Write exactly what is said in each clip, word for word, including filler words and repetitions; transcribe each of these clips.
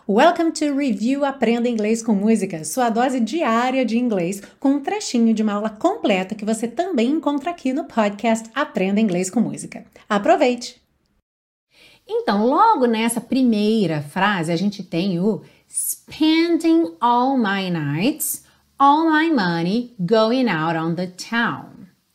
Welcome to Review Aprenda Inglês com Música, sua dose diária de inglês com um trechinho de uma aula completa que você também encontra aqui no podcast Aprenda Inglês com Música. Aproveite! Então, logo nessa primeira frase, a gente tem o spending all my nights, all my money going out on the town.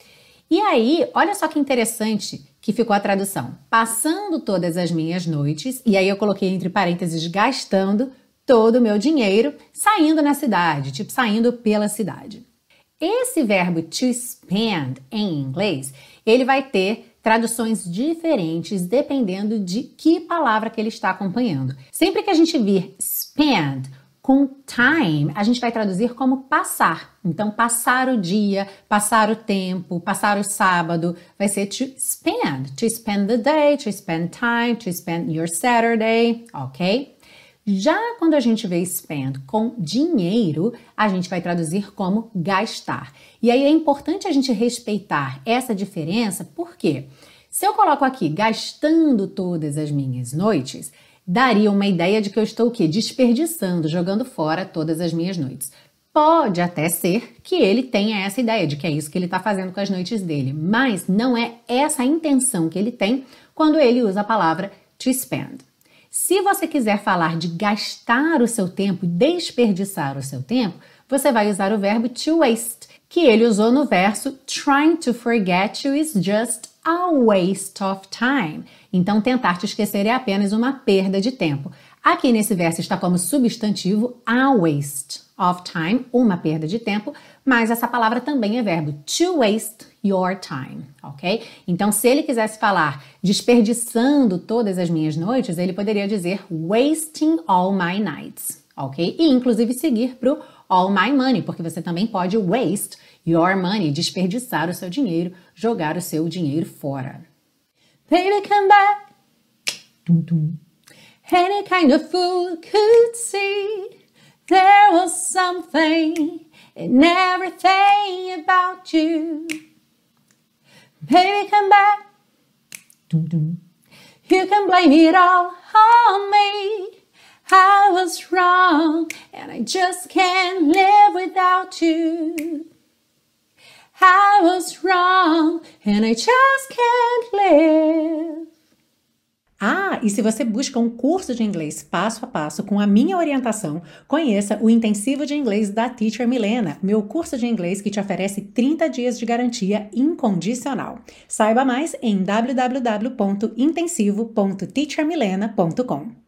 E aí, olha só que interessante que ficou a tradução. Passando todas as minhas noites, e aí eu coloquei entre parênteses, gastando todo o meu dinheiro, saindo na cidade, tipo saindo pela cidade. Esse verbo to spend em inglês, ele vai ter traduções diferentes dependendo de que palavra que ele está acompanhando. Sempre que a gente vir spend com time, a gente vai traduzir como passar. Então, passar o dia, passar o tempo, passar o sábado, vai ser to spend. To spend the day, to spend time, to spend your Saturday, ok? Já quando a gente vê spend com dinheiro, a gente vai traduzir como gastar. E aí é importante a gente respeitar essa diferença, porque se eu coloco aqui gastando todas as minhas noites, daria uma ideia de que eu estou o quê? Desperdiçando, jogando fora todas as minhas noites. Pode até ser que ele tenha essa ideia de que é isso que ele está fazendo com as noites dele, mas não é essa a intenção que ele tem quando ele usa a palavra to spend. Se você quiser falar de gastar o seu tempo, desperdiçar o seu tempo, você vai usar o verbo to waste, que ele usou no verso trying to forget you is just a waste of time. Então, tentar te esquecer é apenas uma perda de tempo. Aqui nesse verso está como substantivo a waste of time, uma perda de tempo, mas essa palavra também é verbo to waste your time, ok? Então, se ele quisesse falar desperdiçando todas as minhas noites, ele poderia dizer wasting all my nights, ok? E inclusive seguir para o all my money, porque você também pode waste your money, desperdiçar o seu dinheiro, jogar o seu dinheiro fora. Baby, come back. Dum, dum. Any kind of fool could see there was something in everything about you. Baby, come back. Dum, dum. You can blame it all on me. I was wrong and I just can't live without you. I was wrong and I just can't live. Ah, e se você busca um curso de inglês passo a passo com a minha orientação, conheça o Intensivo de Inglês da Teacher Milena, meu curso de inglês que te oferece trinta dias de garantia incondicional. Saiba mais em w w w ponto intensivo ponto teacher milena ponto com.